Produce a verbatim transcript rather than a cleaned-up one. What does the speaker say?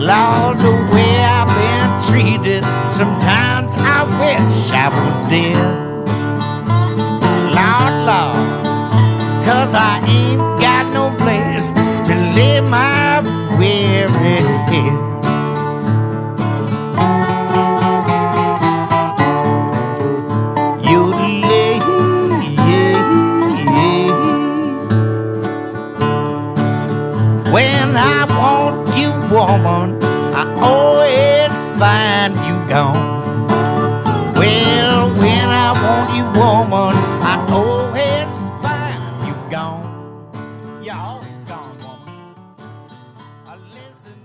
Lord, the way I've been treated, sometimes I wish I was dead. Lord, Lord, 'cause I ain't got no place to lay my weary head. You lay, when I want you, woman, I always find you gone. Well, when I want you, woman, I always find you gone. You're always gone, woman. I listen.